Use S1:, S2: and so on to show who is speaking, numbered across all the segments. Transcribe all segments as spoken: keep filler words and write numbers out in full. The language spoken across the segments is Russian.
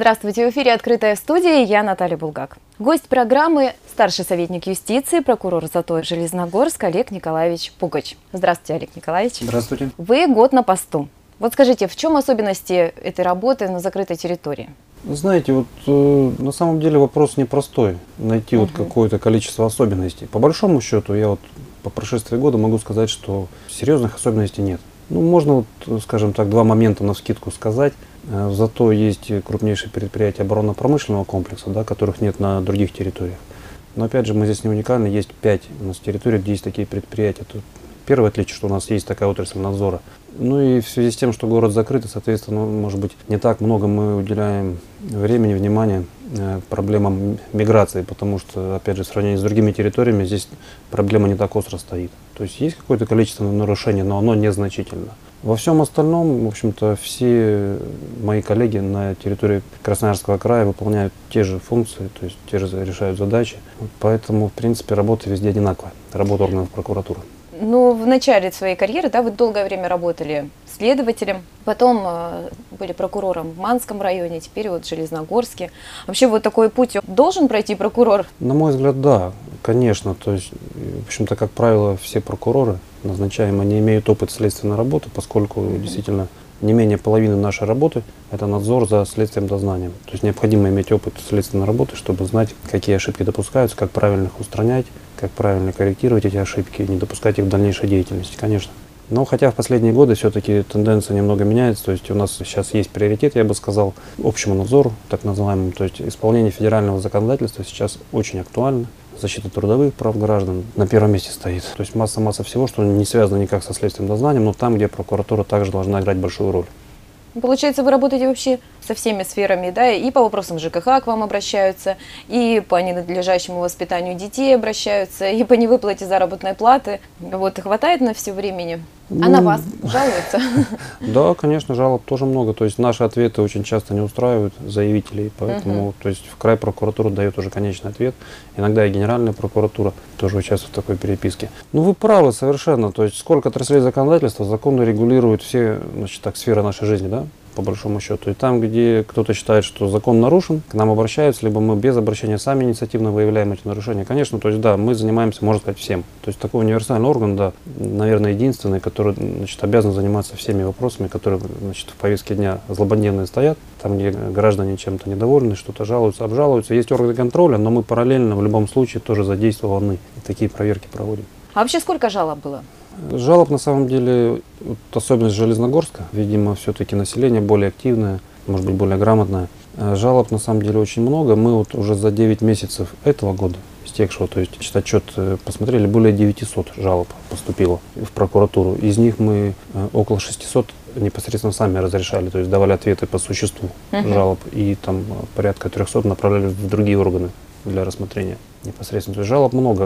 S1: Здравствуйте, в эфире «Открытая студия», я Наталья Булгак. Гость программы – старший советник юстиции, прокурор ЗАТО Железногорск Олег Николаевич Пугач. Здравствуйте, Олег Николаевич.
S2: Здравствуйте.
S1: Вы год на посту. Вот скажите, в чем особенности этой работы на закрытой территории?
S2: Знаете, вот э, на самом деле вопрос непростой, найти угу. вот какое-то количество особенностей. По большому счету, я вот по прошествии года могу сказать, что серьезных особенностей нет. Ну, можно, вот, скажем так, два момента навскидку сказать. Зато есть крупнейшие предприятия оборонно-промышленного комплекса, да, которых нет на других территориях. Но опять же, мы здесь не уникальны, есть пять у нас территорий, где есть такие предприятия. Тут первое отличие, что у нас есть такая отрасль надзора. Ну и в связи с тем, что город закрыт, и, соответственно, может быть, не так много мы уделяем времени, внимания проблемам миграции, потому что, опять же, в сравнении с другими территориями здесь проблема не так остро стоит. То есть есть какое-то количество нарушений, но оно незначительно. Во всем остальном, в общем-то, все мои коллеги на территории Красноярского края выполняют те же функции, то есть те же решают задачи. Поэтому, в принципе, работа везде одинаковая, работа органов прокуратуры.
S1: Ну, в начале своей карьеры, да, вы долгое время работали следователем, потом э, были прокурором в Манском районе, теперь вот в Железногорске. Вообще вот такой путь должен пройти прокурор?
S2: На мой взгляд, да, конечно. То есть, в общем-то, как правило, все прокуроры назначаемые не имеют опыта следственной работы, поскольку mm-hmm. действительно не менее половины нашей работы – это надзор за следствием дознанием. То есть необходимо иметь опыт следственной работы, чтобы знать, какие ошибки допускаются, как правильно их устранять, как правильно корректировать эти ошибки и не допускать их в дальнейшей деятельности, конечно. Но хотя в последние годы все-таки тенденция немного меняется, то есть у нас сейчас есть приоритет, я бы сказал, общему надзору, так называемому, то есть исполнение федерального законодательства сейчас очень актуально. Защита трудовых прав граждан на первом месте стоит. То есть масса-масса всего, что не связано никак со следственным дознанием, но там, где прокуратура также должна играть большую роль.
S1: Получается, вы работаете вообще со всеми сферами, да, и по вопросам ЖКХ к вам обращаются, и по ненадлежащему воспитанию детей обращаются, и по невыплате заработной платы. Вот, хватает на все времени? А на вас жалуются?
S2: Да, конечно, жалоб тоже много. То есть наши ответы очень часто не устраивают заявителей, поэтому то есть в край прокуратура дает уже конечный ответ. Иногда и Генеральная прокуратура тоже участвует в такой переписке. Ну вы правы совершенно. То есть сколько отраслей законодательства, законы регулируют все, значит, так, сферы нашей жизни, да? По большому счету. И там, где кто-то считает, что закон нарушен, к нам обращаются, либо мы без обращения сами инициативно выявляем эти нарушения. Конечно, то есть да, мы занимаемся, можно сказать, всем. То есть такой универсальный орган, да, наверное, единственный, который, значит, обязан заниматься всеми вопросами, которые, значит, в повестке дня злободневные стоят, там, где граждане чем-то недовольны, что-то жалуются, обжалуются. Есть органы контроля, но мы параллельно в любом случае тоже задействованы и такие проверки проводим.
S1: А вообще сколько жалоб было?
S2: Жалоб на самом деле, вот, особенность Железногорска, видимо, все-таки население более активное, может быть, более грамотное. Жалоб на самом деле очень много. Мы вот уже за девять месяцев этого года, истекшего, то есть счет отчет посмотрели, более девятисот жалоб поступило в прокуратуру. Из них мы около шестисот непосредственно сами разрешали, то есть давали ответы по существу uh-huh. жалоб, и там порядка трехсот направляли в другие органы для рассмотрения непосредственно. То есть жалоб много.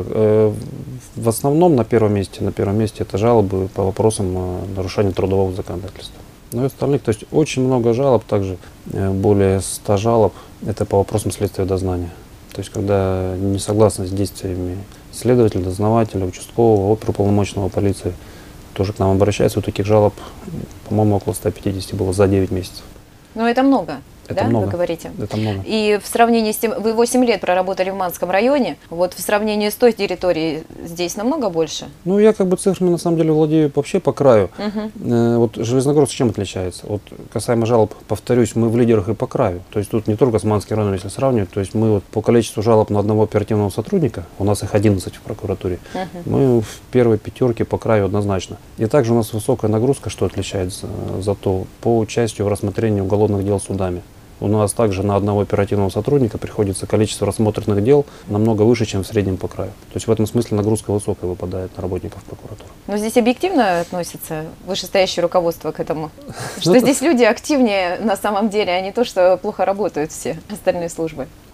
S2: В основном на первом месте, на первом месте это жалобы по вопросам нарушения трудового законодательства. Но и остальных, то есть очень много жалоб, также более ста жалоб, это по вопросам следствия дознания. То есть когда не согласны с действиями следователя, дознавателя, участкового, оперуполномоченного полиции, тоже к нам обращаются. Вот таких жалоб, по-моему, около ста пятидесяти было за девять месяцев.
S1: Но это много.
S2: Это
S1: да,
S2: много.
S1: вы говорите?
S2: Это много.
S1: И в сравнении с тем, вы восемь лет проработали в Манском районе, вот в сравнении с той территорией здесь намного больше? Ну,
S2: я как бы цифрами на самом деле владею вообще по краю.
S1: Угу.
S2: Э, вот Железногорск чем отличается? Вот касаемо жалоб, повторюсь, мы в лидерах и по краю. То есть тут не только с Манским районом, если сравнивать, то есть мы вот по количеству жалоб на одного оперативного сотрудника, у нас их одиннадцать в прокуратуре, угу. мы в первой пятерке по краю однозначно. И также у нас высокая нагрузка, что отличается зато по участию в рассмотрении уголовных дел судами. У нас также на одного оперативного сотрудника приходится количество рассмотренных дел намного выше, чем в среднем по краю. То есть в этом смысле нагрузка высокая выпадает на работников прокуратуры.
S1: Но здесь объективно относится вышестоящее руководство к этому? Что здесь люди активнее на самом деле, а не то, что плохо работают все остальные службы?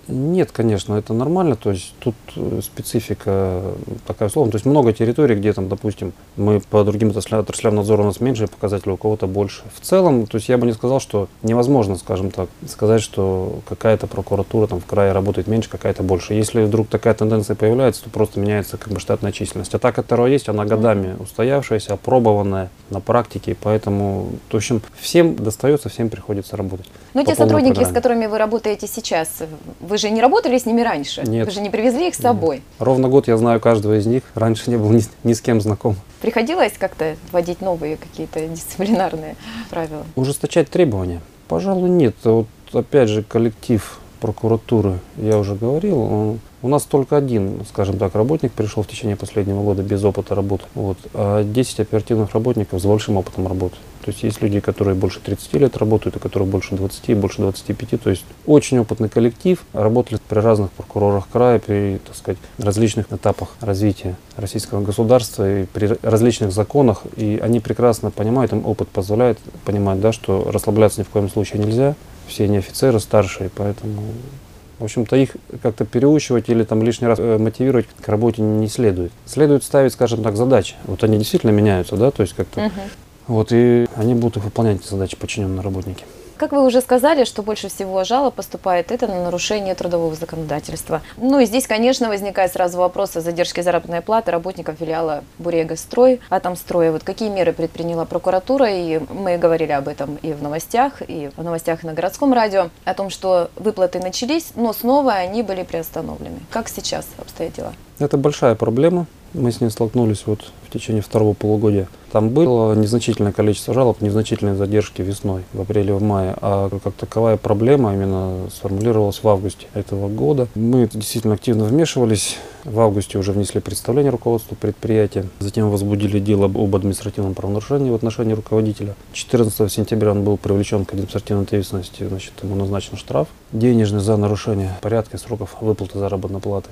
S2: Нет, конечно, это нормально, то есть тут специфика такая условная, то есть много территорий, где там, допустим, мы по другим отраслям надзора у нас меньше показатели, у кого-то больше. В целом, то есть я бы не сказал, что невозможно, скажем так, сказать, что какая-то прокуратура там в крае работает меньше, какая-то больше. Если вдруг такая тенденция появляется, то просто меняется как бы штатная численность. А та, которая есть, она годами устоявшаяся, опробованная на практике, поэтому, в общем, всем достается, всем приходится работать.
S1: Но те сотрудники, с которыми вы работаете сейчас, вы же не работали с ними раньше?
S2: Нет.
S1: Вы же не привезли их с собой?
S2: Нет. Ровно год я знаю каждого из них. Раньше не был ни, ни с кем знаком.
S1: Приходилось как-то вводить новые какие-то дисциплинарные правила?
S2: Ужесточать требования? Пожалуй, нет. Вот опять же, коллектив прокуратуры, я уже говорил, он, у нас только один, скажем так, работник пришел в течение последнего года без опыта работы. Вот, а десять оперативных работников с большим опытом работы. То есть есть люди, которые больше тридцати лет работают, и которые больше двадцати, больше двадцати пяти. То есть очень опытный коллектив. Работали при разных прокурорах края, при, так сказать, различных этапах развития российского государства и при различных законах. И они прекрасно понимают, им опыт позволяет понимать, да, что расслабляться ни в коем случае нельзя. Все они офицеры старшие, поэтому, в общем-то, их как-то переучивать или там лишний раз мотивировать к работе не следует. Следует ставить, скажем так, задачи. Вот они действительно меняются, да, то есть как-то. Uh-huh. Вот, и они будут выполнять эти задачи, подчиненные работники.
S1: Как вы уже сказали, что больше всего жалоб поступает это на нарушение трудового законодательства. Ну и здесь, конечно, возникает сразу вопрос о задержке заработной платы работников филиала «Бурегострой», «Атомстроя». Вот какие меры предприняла прокуратура, и мы говорили об этом и в новостях, и в новостях на городском радио, о том, что выплаты начались, но снова они были приостановлены. Как сейчас обстоят дела?
S2: Это большая проблема. Мы с ней столкнулись вот в течение второго полугодия. Там было незначительное количество жалоб, незначительные задержки весной, в апреле, в мае. А как таковая проблема именно сформулировалась в августе этого года. Мы действительно активно вмешивались. В августе уже внесли представление руководству предприятия. Затем возбудили дело об административном правонарушении в отношении руководителя. четырнадцатого сентября он был привлечен к административной ответственности, значит, ему назначен штраф денежный за нарушение порядка и сроков выплаты заработной платы.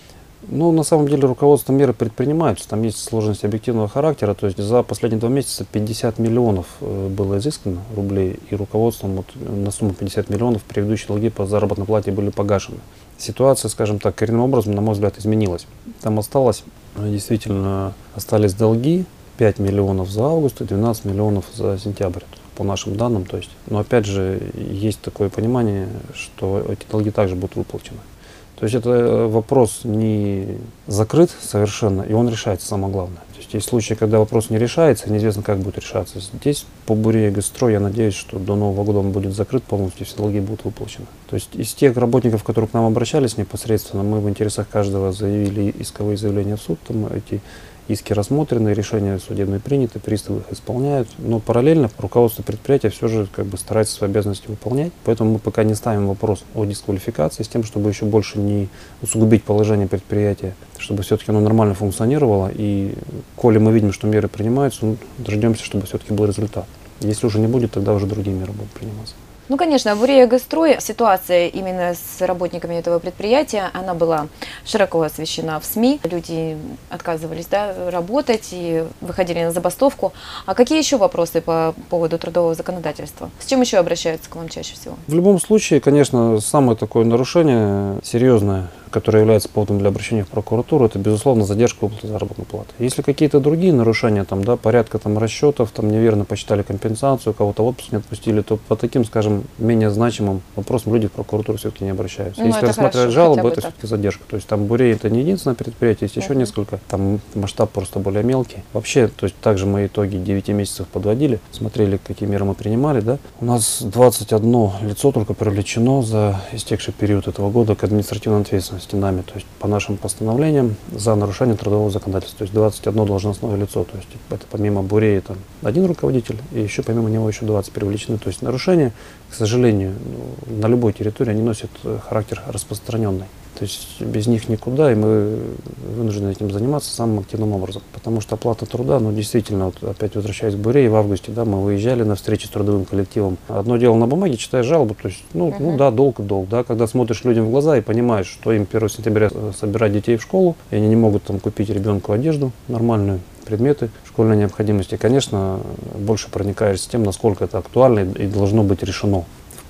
S2: Ну, на самом деле, руководство меры предпринимаются. Там есть сложность объективного характера. То есть за последние два месяца пятьдесят миллионов было изыскано рублей, и руководством вот, на сумму пятьдесят миллионов предыдущие долги по заработной плате были погашены. Ситуация, скажем так, коренным образом, на мой взгляд, изменилась. Там осталось, действительно, остались долги пять миллионов за август и двенадцать миллионов за сентябрь, по нашим данным. То есть, но опять же, есть такое понимание, что эти долги также будут выплачены. То есть это вопрос не закрыт совершенно, и он решается, самое главное. То есть есть случаи, когда вопрос не решается, неизвестно, как будет решаться. Здесь по Бурегострой, я надеюсь, что до Нового года он будет закрыт полностью, все долги будут выплачены. То есть из тех работников, которые к нам обращались непосредственно, мы в интересах каждого заявили исковые заявления в суд, там эти иски рассмотрены, решения судебные приняты, приставы их исполняют, но параллельно руководство предприятия все же как бы старается свои обязанности выполнять. Поэтому мы пока не ставим вопрос о дисквалификации с тем, чтобы еще больше не усугубить положение предприятия, чтобы все-таки оно нормально функционировало. И коли мы видим, что меры принимаются, ну, дождемся, чтобы все-таки был результат. Если уже не будет, тогда уже другие меры будут приниматься.
S1: Ну, конечно, в Бурегострой ситуация именно с работниками этого предприятия, она была широко освещена в СМИ. Люди отказывались, да, работать и выходили на забастовку. А какие еще вопросы по поводу трудового законодательства? С чем еще обращаются к вам чаще всего?
S2: В любом случае, конечно, самое такое нарушение серьезное, которое является поводом для обращения в прокуратуру, это, безусловно, задержка выплаты заработной платы. Если какие-то другие нарушения, там, да, порядка там, расчетов, там, неверно посчитали компенсацию, кого-то в отпуск не отпустили, то по таким, скажем, менее значимым вопросам люди в прокуратуру все-таки не обращаются. Ну, Если рассматривать жалобы, это все-таки задержка. То есть там Бурей это не единственное предприятие, есть еще uh-huh. несколько, там масштаб просто более мелкий. Вообще, то есть также мы итоги девяти месяцев подводили, смотрели, какие меры мы принимали, да. У нас двадцать одно лицо только привлечено за истекший период этого года к административной ответственности нами, то есть по нашим постановлениям за нарушение трудового законодательства. То есть двадцать одно должностное лицо, то есть это помимо Бурея там один руководитель, и еще помимо него еще двадцать привлечены. То есть нарушения, к сожалению, на любой территории они носят характер распространенный. То есть без них никуда, и мы вынуждены этим заниматься самым активным образом. Потому что оплата труда, ну действительно, вот опять возвращаясь к Бурее, в августе, да, мы выезжали на встречи с трудовым коллективом. Одно дело на бумаге, читаешь жалобу, то есть, ну, uh-huh. ну да, долг и долг, да, когда смотришь людям в глаза и понимаешь, что им первого сентября собирать детей в школу, и они не могут там купить ребенку одежду нормальную, предметы школьной необходимости, конечно, больше проникаешь с тем, насколько это актуально и должно быть решено в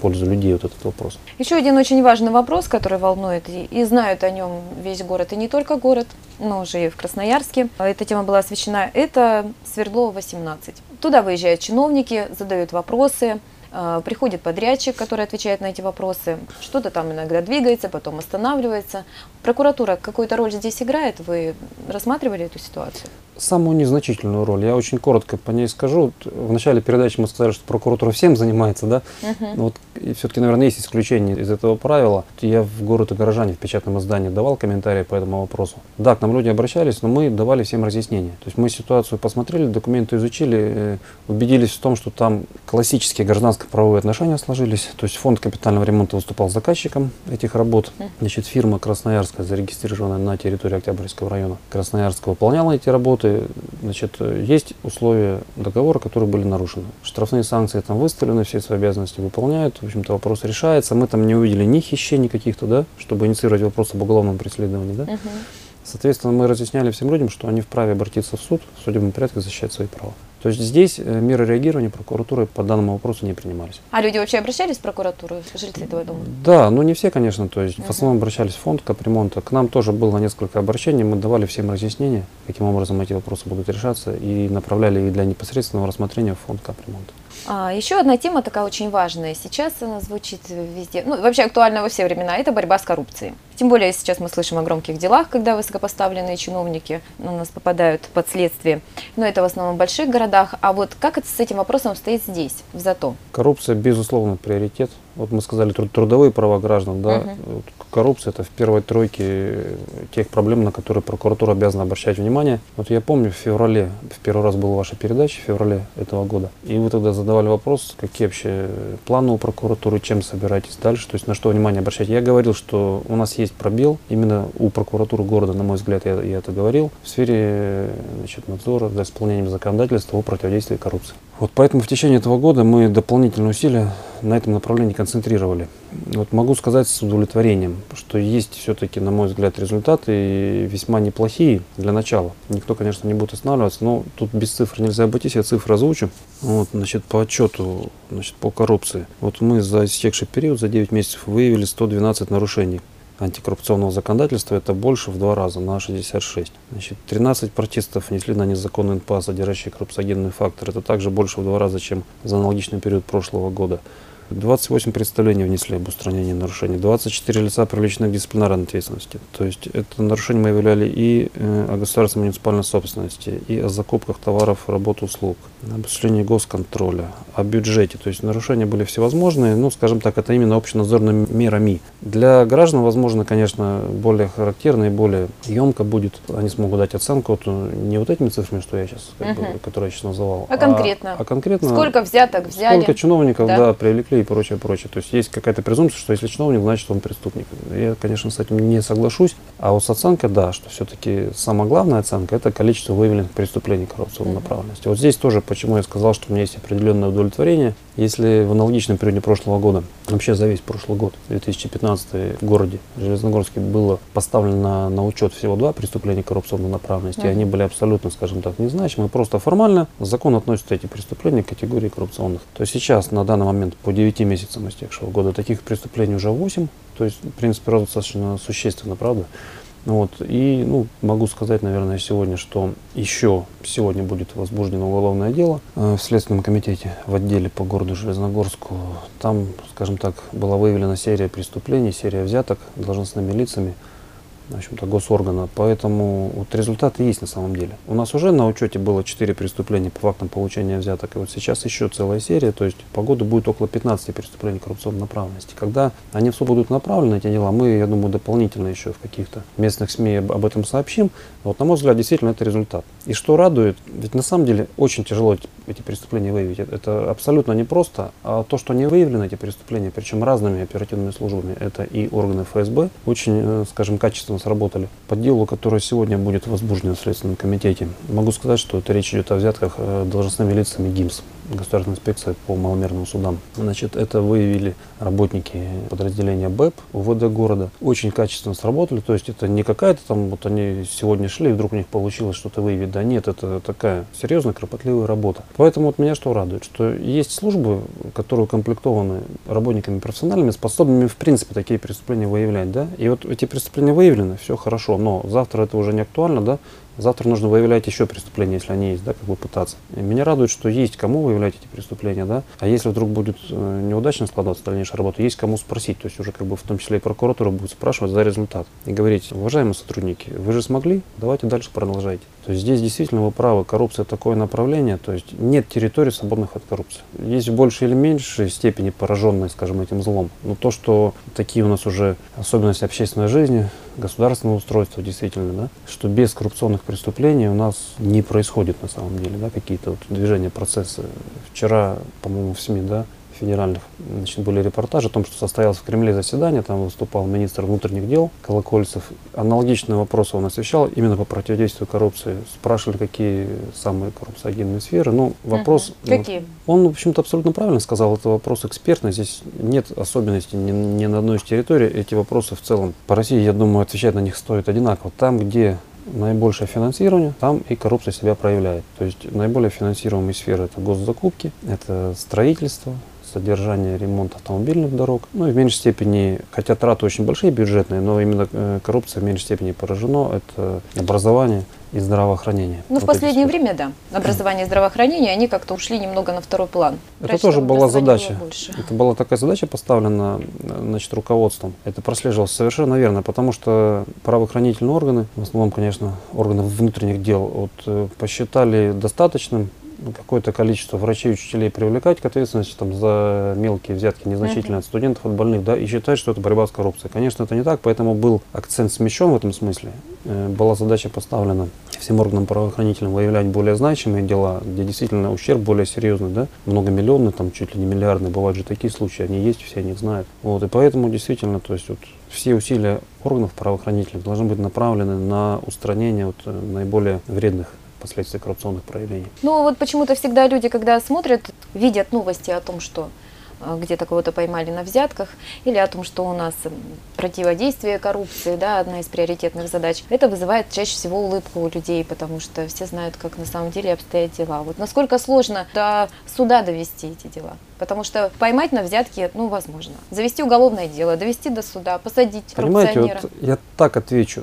S2: пользу людей вот этот вопрос.
S1: Еще один очень важный вопрос, который волнует, и, и знают о нем весь город, и не только город, но уже и в Красноярске. Эта тема была освещена. Это Свердлова восемнадцать. Туда выезжают чиновники, задают вопросы. Приходит подрядчик, который отвечает на эти вопросы. Что-то там иногда двигается, потом останавливается. Прокуратура какую-то роль здесь играет? Вы рассматривали эту ситуацию?
S2: Самую незначительную роль. Я очень коротко по ней скажу. В начале передачи мы сказали, что прокуратура всем занимается, да? Uh-huh. Вот, и все-таки, наверное, есть исключение из этого правила. Я в «Город и горожане» в печатном издании давал комментарии по этому вопросу. Да, к нам люди обращались, но мы давали всем разъяснения. То есть мы ситуацию посмотрели, документы изучили, убедились в том, что там классические гражданско-правовые отношения сложились. То есть фонд капитального ремонта выступал заказчиком этих работ. Значит, фирма красноярская, зарегистрированная на территории Октябрьского района Красноярска, выполняла эти работы. Значит, есть условия договора, которые были нарушены. Штрафные санкции там выставлены, все свои обязанности выполняют. В общем-то, вопрос решается. Мы там не увидели ни хищений каких-то, да, чтобы инициировать вопрос об уголовном преследовании, да. Uh-huh. Соответственно, мы разъясняли всем людям, что они вправе обратиться в суд, в судебном порядке защищать свои права. То есть здесь меры реагирования прокуратуры по данному вопросу не принимались.
S1: А люди вообще обращались в прокуратуру, жильцы этого дома?
S2: Да, но не все, конечно. То есть uh-huh. в основном обращались в фонд капремонта. К нам тоже было несколько обращений. Мы давали всем разъяснения, каким образом эти вопросы будут решаться, и направляли их для непосредственного рассмотрения в фонд капремонта.
S1: А, еще одна тема такая очень важная. Сейчас она звучит везде, ну вообще актуальна во все времена, это борьба с коррупцией. Тем более сейчас мы слышим о громких делах, когда высокопоставленные чиновники у нас попадают под следствие. Но это в основном в больших городах. А вот как это с этим вопросом стоит здесь, в ЗАТО?
S2: Коррупция, безусловно, приоритет. Вот мы сказали труд- трудовые права граждан, да. Uh-huh. Вот коррупция — это в первой тройке тех проблем, на которые прокуратура обязана обращать внимание. Вот я помню, в феврале, в первый раз была ваша передача, в феврале этого года, и вы тогда задавали вопрос, какие вообще планы у прокуратуры, чем собираетесь дальше, то есть на что внимание обращать. Я говорил, что у нас есть пробел, именно у прокуратуры города, на мой взгляд, я, я это говорил, в сфере, значит, надзора за исполнением законодательства о противодействии коррупции. Вот поэтому в течение этого года мы дополнительные усилия на этом направлении концентрировали. Вот могу сказать с удовлетворением, что есть все-таки, на мой взгляд, результаты весьма неплохие для начала. Никто, конечно, не будет останавливаться, но тут без цифр нельзя обойтись, я цифры озвучу. Вот, значит, по отчету, значит, по коррупции. Вот мы за истекший период, за девять месяцев, выявили сто двенадцать нарушений антикоррупционного законодательства, это больше в два раза, на шестьдесят шесть. Значит, тринадцать протестов внесли на незаконный эн пэ а, содержащий коррупциогенный фактор. Это также больше в два раза, чем за аналогичный период прошлого года. двадцать восемь представлений внесли об устранении нарушений, двадцать четыре лица привлечены к дисциплинарной ответственности. То есть это нарушение мы выявляли и э, о государственной муниципальной собственности, и о закупках товаров, работ, услуг, об осуществлении госконтроля, о бюджете. То есть нарушения были всевозможные, ну, скажем так, это именно общенадзорными мерами. Для граждан, возможно, конечно, более характерно и более емко будет, они смогут дать оценку вот, не вот этими цифрами, что я сейчас, как uh-huh. бы, которые я сейчас называл,
S1: а конкретно.
S2: А, а конкретно
S1: сколько взяток взяли,
S2: сколько чиновников,
S1: да,
S2: да, привлекли и прочее, прочее. То есть есть какая-то презумпция, что если чиновник, значит он преступник. Я, конечно, с этим не соглашусь. А вот с оценкой, да, что все-таки самая главная оценка — это количество выявленных преступлений коррупционной mm-hmm. направленности. Вот здесь тоже, почему я сказал, что у меня есть определенное удовлетворение. Если в аналогичном периоде прошлого года, вообще за весь прошлый год, две тысячи пятнадцатый, в городе Железногорске было поставлено на, на учет всего два преступления коррупционной направленности, mm-hmm. и они были абсолютно, скажем так, незначимы, просто формально закон относит эти преступления к категории коррупционных. То есть сейчас, на данный момент, по девяти месяцам истекшего года, таких преступлений уже восемь, то есть, в принципе, рост достаточно существенно, правда? Вот. И ну, могу сказать, наверное, сегодня, что еще сегодня будет возбуждено уголовное дело э, в Следственном комитете в отделе по городу Железногорску. Там, скажем так, была выявлена серия преступлений, серия взяток должностными лицами, в общем-то, госоргана. Поэтому вот результаты есть на самом деле. У нас уже на учете было четыре преступления по фактам получения взяток. И вот сейчас еще целая серия, то есть по году будет около пятнадцати преступлений коррупционной направленности. Когда они в суд будут направлены, эти дела, мы, я думаю, дополнительно еще в каких-то местных СМИ об, об этом сообщим. Вот, на мой взгляд, действительно это результат. И что радует, ведь на самом деле очень тяжело эти преступления выявить. Это абсолютно непросто. А то, что не выявлены эти преступления, причем разными оперативными службами, это и органы эф эс бэ, очень, скажем, качественно сработали. По делу, которое сегодня будет возбуждено в Следственном комитете, могу сказать, что это речь идет о взятках должностными лицами ГИМС. Государственной инспекции по маломерным судам. Значит, это выявили работники подразделения БЭП УВД города. Очень качественно сработали, то есть это не какая-то там, вот они сегодня шли, и вдруг у них получилось что-то выявить. Да нет, это такая серьезная, кропотливая работа. Поэтому вот меня что радует, что есть службы, которые укомплектованы работниками профессиональными, способными в принципе такие преступления выявлять. Да? И вот эти преступления выявлены, все хорошо, но завтра это уже не актуально, да? Завтра нужно выявлять еще преступления, если они есть, да, как бы пытаться. И меня радует, что есть кому выявлять эти преступления, да. А если вдруг будет э, неудачно складываться дальнейшая работа, есть кому спросить, то есть уже как бы в том числе и прокуратура будет спрашивать за результат и говорить: уважаемые сотрудники, вы же смогли, давайте дальше продолжайте. То есть здесь действительно вы правы, коррупция такое направление, то есть нет территорий, свободных от коррупции. Есть в большей или меньшей степени пораженные, скажем, этим злом. Но то, что такие у нас уже особенности общественной жизни, государственного устройства действительно, да, что без коррупционных преступлений у нас не происходит на самом деле, да, какие-то вот движения, процессы. Вчера, по-моему, в СМИ, да, федеральных, значит, были репортажи о том, что состоялось в Кремле заседание, там выступал министр внутренних дел Колокольцев. Аналогичные вопросы он освещал именно по противодействию коррупции. Спрашивали, какие самые коррупциогенные сферы. Ну, вопрос...
S1: Угу. Какие?
S2: Он, в общем-то, абсолютно правильно сказал. Это вопрос экспертный. Здесь нет особенностей ни, ни на одной из территорий. Эти вопросы в целом по России, я думаю, отвечать на них стоит одинаково. Там, где наибольшее финансирование, там и коррупция себя проявляет. То есть наиболее финансируемые сферы — это госзакупки, это строительство, содержание, ремонт автомобильных дорог. Ну и в меньшей степени, хотя траты очень большие бюджетные, но именно э, коррупция в меньшей степени поражено, это образование и здравоохранение.
S1: Ну, вот в последнее время, да, образование и здравоохранение, они как-то ушли немного на второй план.
S2: Это Раньше тоже была задача. Это была такая задача поставлена, значит, руководством. Это прослеживалось совершенно верно, потому что правоохранительные органы, в основном, конечно, органы внутренних дел, вот, посчитали достаточным какое-то количество врачей и учителей привлекать к ответственности там, за мелкие взятки незначительные uh-huh. от студентов, от больных, да, и считать, что это борьба с коррупцией. Конечно, это не так, поэтому был акцент смещен в этом смысле. Э, была задача поставлена всем органам правоохранительным выявлять более значимые дела, где действительно ущерб более серьезный, да, многомиллионный, там чуть ли не миллиардный, бывают же такие случаи, они есть, все о них знают. Вот, и поэтому действительно, то есть вот все усилия органов правоохранительных должны быть направлены на устранение вот, наиболее вредных последствий коррупционных проявлений.
S1: Ну вот почему-то всегда люди, когда смотрят, видят новости о том, что где-то кого-то поймали на взятках, или о том, что у нас противодействие коррупции, да, одна из приоритетных задач, это вызывает чаще всего улыбку у людей, потому что все знают, как на самом деле обстоят дела. Вот насколько сложно до суда довести эти дела. Потому что поймать на взятке, ну, возможно. Завести уголовное дело, довести до суда, посадить коррупционера.
S2: Понимаете, вот я так отвечу.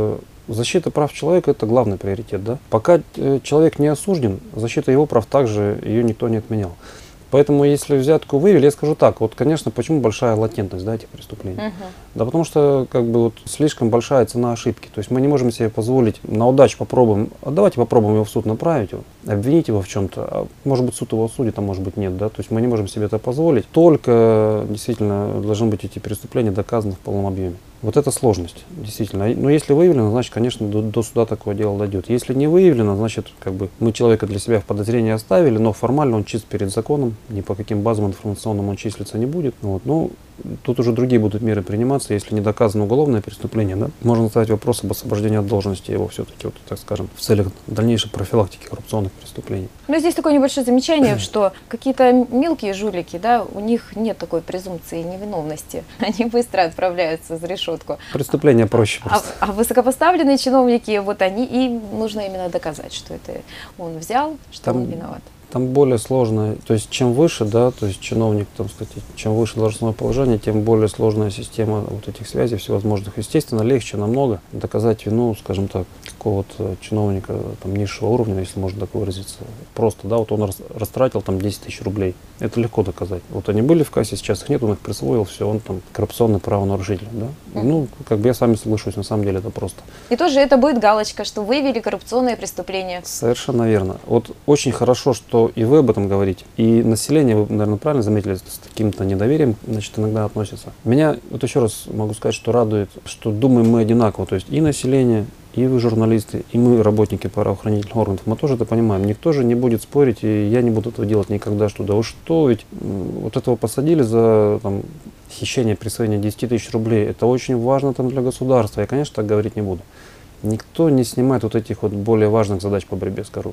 S2: Защита прав человека — это главный приоритет. Да? Пока человек не осужден, защита его прав также, ее никто не отменял. Поэтому, если взятку выявили, я скажу так, вот, конечно, почему большая латентность, да, этих преступлений? Uh-huh. Да потому что, как бы, вот, слишком большая цена ошибки. То есть мы не можем себе позволить на удачу попробуем, а давайте попробуем его в суд направить, его, обвинить его в чем-то, а может быть суд его осудит, а может быть нет, да, то есть мы не можем себе это позволить. Только, действительно, должны быть эти преступления доказаны в полном объеме. Вот это сложность, действительно. Но если выявлено, значит, конечно, до, до суда такое дело дойдет. Если не выявлено, значит, как бы мы человека для себя в подозрении оставили, но формально он чист перед законом, ни по каким базам информационным он числиться не будет. Вот. Ну, тут уже другие будут меры приниматься, если не доказано уголовное преступление, да, можно ставить вопрос об освобождении от должности его все-таки, вот, так скажем, в целях дальнейшей профилактики коррупционных преступлений.
S1: Ну, здесь такое небольшое замечание, что какие-то мелкие жулики, да, у них нет такой презумпции невиновности. Они быстро отправляются за решетку.
S2: Преступление проще просто.
S1: А, а высокопоставленные чиновники, вот они, им нужно именно доказать, что это он взял, что
S2: Там...
S1: он виноват.
S2: Там более сложно, то есть чем выше, да, то есть чиновник, там, сказать, чем выше должностное положение, тем более сложная система вот этих связей всевозможных. Естественно, легче намного доказать вину, скажем так, какого-то чиновника там, низшего уровня, если можно так выразиться. Просто, да, вот он растратил там десять тысяч рублей. Это легко доказать. Вот они были в кассе, сейчас их нет, он их присвоил, все, он там коррупционный правонарушитель, да. Mm-hmm. Ну, как бы я с вами соглашусь, на самом деле это просто.
S1: И тоже это будет галочка, что выявили коррупционное преступление.
S2: Совершенно верно. Вот очень хорошо, что и вы об этом говорите, и население, вы, наверное, правильно заметили, с каким-то недоверием, значит, иногда относится. Меня, вот еще раз могу сказать, что радует, что думаем мы одинаково, то есть и население, и вы журналисты, и мы, работники правоохранительных органов, мы тоже это понимаем. Никто же не будет спорить, и я не буду этого делать никогда, что да уж что, ведь вот этого посадили за там, хищение, присвоение десять тысяч рублей, это очень важно там для государства, я, конечно, так говорить не буду. Никто не снимает вот этих вот более важных задач по борьбе с коррупцией.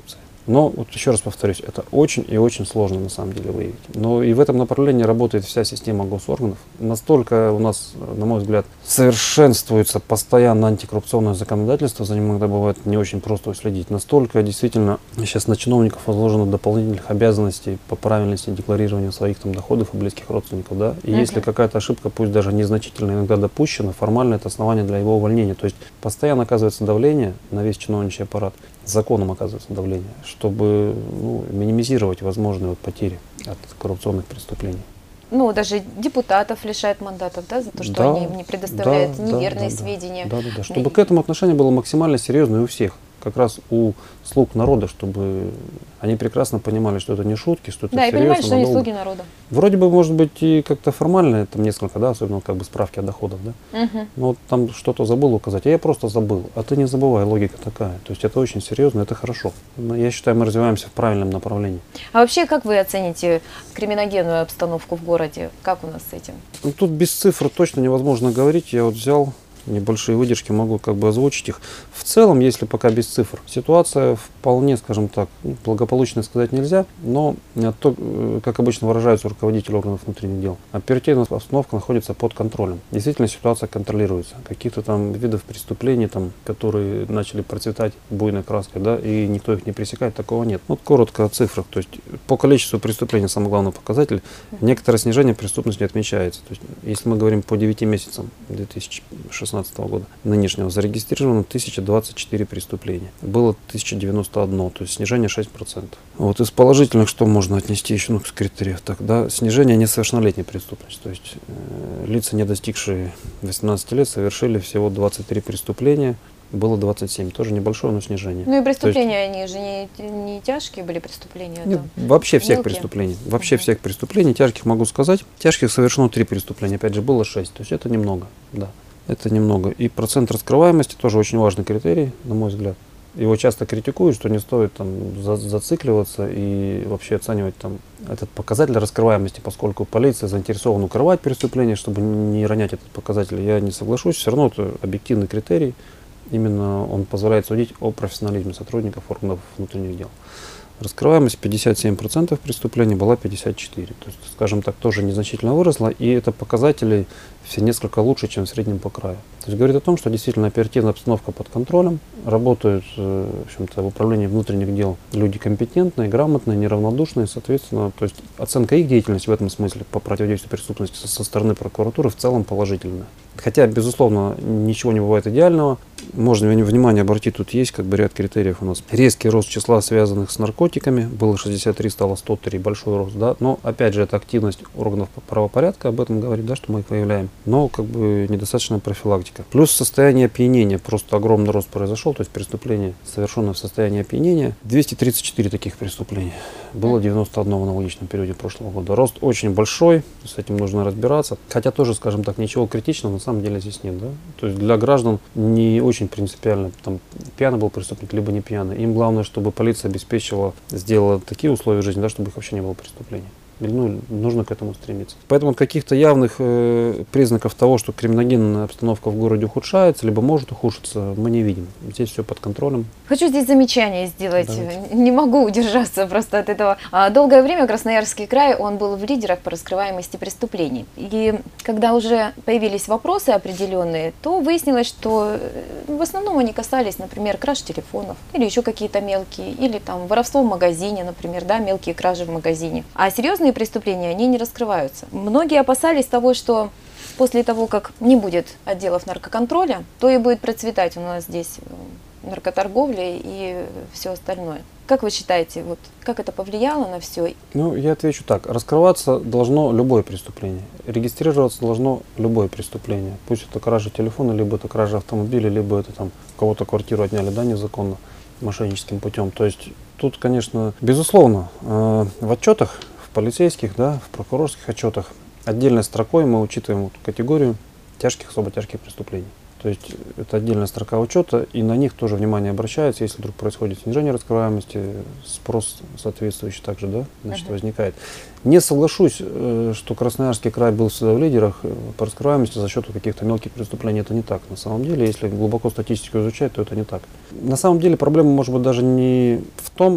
S2: Но, вот еще раз повторюсь, это очень и очень сложно на самом деле выявить. Но и в этом направлении работает вся система госорганов. Настолько у нас, на мой взгляд, совершенствуется постоянно антикоррупционное законодательство, за ним иногда бывает не очень просто уследить. Настолько действительно сейчас на чиновников возложено дополнительных обязанностей по правильности декларирования своих там доходов и близких родственников. Да? И uh-huh. если какая-то ошибка, пусть даже незначительно иногда допущена, формально это основание для его увольнения. То есть постоянно оказывается давление на весь чиновничий аппарат, законом оказывается давление, чтобы ну, минимизировать возможные вот потери от коррупционных преступлений.
S1: Ну, даже депутатов лишают мандатов, да, за то, что
S2: да,
S1: они не предоставляют
S2: да,
S1: неверные
S2: да,
S1: сведения.
S2: Да, да, да. Чтобы к этому отношение было максимально серьезное у всех. Как раз у слуг народа, чтобы они прекрасно понимали, что это не шутки, что это
S1: да,
S2: серьезно.
S1: Да, и понимали, что
S2: надолго.
S1: они слуги народа.
S2: Вроде бы, может быть, и как-то формально, там несколько, да, особенно как бы справки о доходах, да.
S1: Угу.
S2: Но вот там что-то забыл указать, а я просто забыл. А ты не забывай, логика такая. То есть это очень серьезно, это хорошо. Но я считаю, мы развиваемся в правильном направлении.
S1: А вообще, как вы оцените криминогенную обстановку в городе? Как у нас с этим?
S2: Ну, тут без цифр точно невозможно говорить. Я вот взял небольшие выдержки, могу как бы озвучить их. В целом, если пока без цифр, ситуация вполне, скажем так, благополучно сказать нельзя, но то, как обычно выражаются руководители органов внутренних дел, оперативная обстановка находится под контролем. Действительно, ситуация контролируется. Каких-то там видов преступлений, там, которые начали процветать буйной краской, да, и никто их не пресекает, такого нет. Вот коротко о цифрах. То есть по количеству преступлений, самый главный показатель, некоторое снижение преступности отмечается. То есть, если мы говорим по девяти месяцам две тысячи шестнадцатого года нынешнего, зарегистрировано тысяча двадцать четыре преступления. Было тысяча девяносто одно, то есть снижение шесть процентов. Вот из положительных что можно отнести еще ну, с критериев? Так, да, снижение несовершеннолетней преступности. То есть э, лица, не достигшие восемнадцати лет, совершили всего двадцать три преступления. Было двадцать семь, тоже небольшое, но снижение.
S1: Ну и преступления, есть, они же не, не тяжкие были преступления?
S2: Нет, вообще всех
S1: мелкие.
S2: преступлений. Вообще
S1: угу.
S2: всех преступлений, тяжких могу сказать. Тяжких совершено три преступления, опять же было шесть, то есть это немного, да. Это немного. И процент раскрываемости тоже очень важный критерий, на мой взгляд. Его часто критикуют, что не стоит там за, зацикливаться и вообще оценивать там этот показатель раскрываемости, поскольку полиция заинтересована укрывать преступления, чтобы не ронять этот показатель. Я не соглашусь, все равно это объективный критерий. Именно он позволяет судить о профессионализме сотрудников органов внутренних дел. Раскрываемость пятьдесят семь процентов преступлений была пятьдесят четыре процента. То есть, скажем так, тоже незначительно выросла. И это показатели все несколько лучше, чем в среднем по краю. То есть говорит о том, что действительно оперативная обстановка под контролем. Работают в, общем-то, в управлении внутренних дел люди компетентные, грамотные, неравнодушные. Соответственно, то есть оценка их деятельности в этом смысле по противодействию преступности со, со стороны прокуратуры в целом положительная. Хотя, безусловно, ничего не бывает идеального. Можно внимание обратить, тут есть как бы ряд критериев у нас. Резкий рост числа связанных с наркотиками. Было шестьдесят три, стало сто три. Большой рост, да. Но, опять же, это активность органов правопорядка, об этом говорит, да, что мы их выявляем. Но, как бы, недостаточная профилактика. Плюс состояние опьянения. Просто огромный рост произошел. То есть преступления, совершенные в состоянии опьянения. двести тридцать четыре таких преступлений. Было девяносто одно в аналогичном периоде прошлого года. Рост очень большой. С этим нужно разбираться. Хотя тоже, скажем так, ничего критичного на самом деле здесь нет, да. То есть для граждан не очень принципиально, там, пьяный был преступник, либо не пьяный. Им главное, чтобы полиция обеспечила, сделала такие условия жизни, да, чтобы их вообще не было преступлений. Ну, нужно к этому стремиться. Поэтому каких-то явных э, признаков того, что криминогенная обстановка в городе ухудшается, либо может ухудшиться, мы не видим. Здесь все под контролем.
S1: Хочу здесь замечание сделать.
S2: Давайте.
S1: Не могу удержаться просто от этого. Долгое время Красноярский край, он был в лидерах по раскрываемости преступлений. И когда уже появились вопросы определенные, то выяснилось, что в основном они касались, например, краж телефонов, или еще какие-то мелкие, или там воровство в магазине, например, да, мелкие кражи в магазине. А серьезные преступления, они не раскрываются. Многие опасались того, что после того, как не будет отделов наркоконтроля, то и будет процветать у нас здесь наркоторговля и все остальное. Как вы считаете, вот, как это повлияло на все?
S2: Ну, я отвечу так. Раскрываться должно любое преступление. Регистрироваться должно любое преступление. Пусть это кража телефона, либо это кража автомобиля, либо это там у кого-то квартиру отняли, да, незаконно, мошенническим путем. То есть тут, конечно, безусловно, э, в отчетах, в полицейских, да, в прокурорских отчетах отдельной строкой мы учитываем вот категорию тяжких, особо тяжких преступлений. То есть это отдельная строка учета, и на них тоже внимание обращается, если вдруг происходит снижение раскрываемости, спрос соответствующий также, да, значит, uh-huh. возникает. Не соглашусь, что Красноярский край был всегда в лидерах по раскрываемости за счет каких-то мелких преступлений. Это не так. На самом деле, если глубоко статистику изучать, то это не так. На самом деле проблема может быть даже не в том,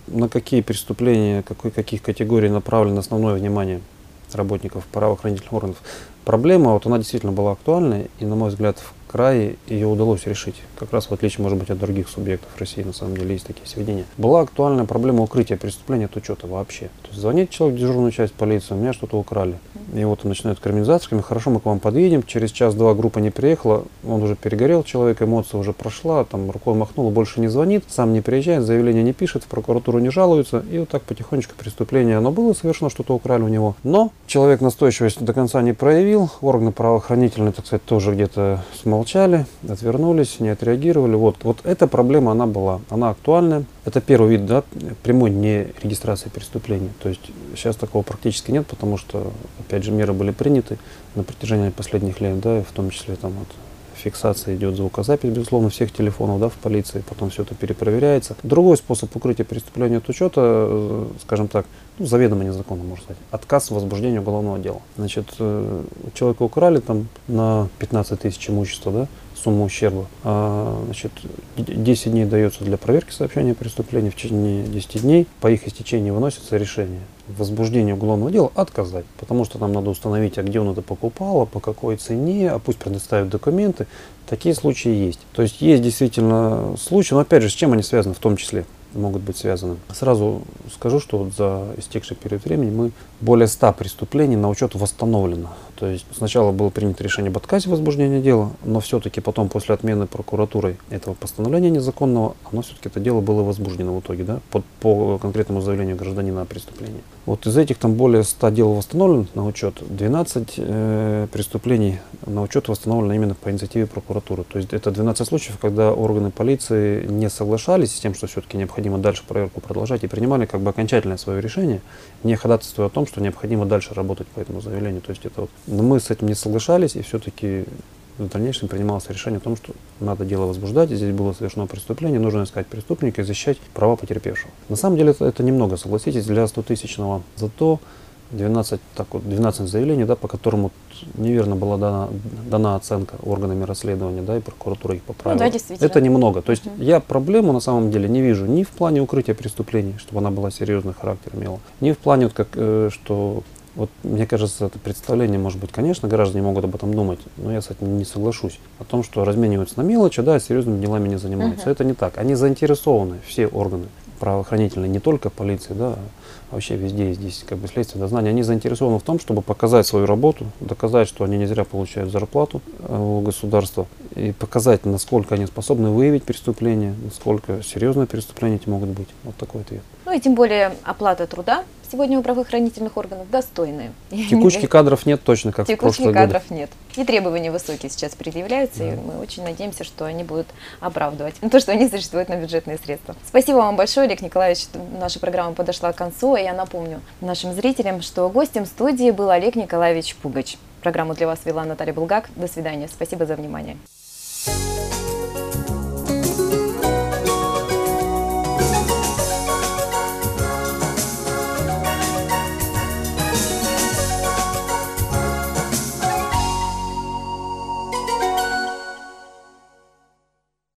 S2: на какие преступления, какой, каких категорий направлено основное внимание работников правоохранительных органов. Проблема, вот она действительно была актуальной, и, на мой взгляд, в крае ее удалось решить. Как раз в отличие, может быть, от других субъектов России, на самом деле, есть такие сведения. Была актуальная проблема укрытия преступления от учета вообще. То есть звонит человек в дежурную часть полиции, у меня что-то украли. И вот он начинает криминализацию, хорошо, мы к вам подъедем, через час-два группа не приехала, он уже перегорел, человек, эмоция уже прошла, там рукой махнул, больше не звонит, сам не приезжает, заявление не пишет, в прокуратуру не жалуется, и вот так потихонечку преступление, оно было совершено, что-то украли у него. Но человек настойчивость до конца не проявил, органы правоохранительные, так сказать, тоже где-то смолчали, отвернулись, не отреагировали. Вот, вот эта проблема, она была, она актуальная. Это первый вид, да, прямой не регистрации преступлений. То есть сейчас такого практически нет, потому что, опять же, меры были приняты на протяжении последних лет, да, в том числе там вот фиксация идет, звукозапись, безусловно, всех телефонов, да, в полиции, потом все это перепроверяется. Другой способ укрытия преступления от учета, скажем так, ну, заведомо незаконно, можно сказать, отказ в возбуждении уголовного дела. Значит, человека украли там на пятнадцать тысяч имущества, да, сумму ущерба. А, значит, десять дней дается для проверки сообщения о преступлении, в течение десяти дней по их истечении выносится решение. Возбуждение уголовного дела отказать, потому что нам надо установить, а где он это покупал, а по какой цене, а пусть предоставят документы. Такие случаи есть. То есть есть действительно случаи, но опять же, с чем они связаны в том числе? Могут быть связаны. Сразу скажу, что вот за истекший период времени мы более ста преступлений на учет восстановлено. То есть сначала было принято решение об отказе возбуждения дела, но все-таки потом после отмены прокуратурой этого постановления незаконного, оно все-таки это дело было возбуждено в итоге, да, по, по конкретному заявлению гражданина о преступлении. Вот из этих там более ста дел восстановлено на учет, двенадцать э, преступлений на учет восстановлено именно по инициативе прокуратуры. То есть это двенадцать случаев, когда органы полиции не соглашались с тем, что все-таки необходимо дальше проверку продолжать, и принимали как бы окончательное свое решение, не ходатайствуя о том, что необходимо дальше работать по этому заявлению. То есть это вот, но мы с этим не соглашались, и все-таки в дальнейшем принималось решение о том, что надо дело возбуждать, здесь было совершено преступление, нужно искать преступника и защищать права потерпевшего. На самом деле это, это немного, согласитесь, для стотысячного, зато двенадцать, так вот, двенадцать заявлений, да, по которым вот неверно была дана, дана оценка органами расследования, да, и прокуратура их поправила. Ну, да, действительно. Это немного. То есть uh-huh. я проблему на самом деле не вижу ни в плане укрытия преступлений, чтобы она была серьезный характер имела, ни в плане, вот, как, э, что вот, мне кажется, это представление, может быть, конечно, граждане могут об этом думать, но я с этим не соглашусь. О том, что размениваются на мелочи, да, серьезными делами не занимаются. Uh-huh. Это не так. Они заинтересованы, все органы правоохранительные, не только полиции, да, а вообще везде здесь как бы следствие, дознание, они заинтересованы в том, чтобы показать свою работу, доказать, что они не зря получают зарплату у государства, и показать, насколько они способны выявить преступления, насколько серьезные преступления эти могут быть. Вот такой ответ.
S1: Ну и тем более оплата труда сегодня у правоохранительных органов достойная.
S2: Текучки кадров нет точно, как в прошлые годы.
S1: Текучки кадров нет. И требования высокие сейчас предъявляются, да. И мы очень надеемся, что они будут оправдывать то, что они существуют на бюджетные средства. Спасибо вам большое, Олег Николаевич. Наша программа подошла к концу, и я напомню нашим зрителям, что гостем студии был Олег Николаевич Пугач. Программу для вас вела Наталья Булгак. До свидания. Спасибо за внимание.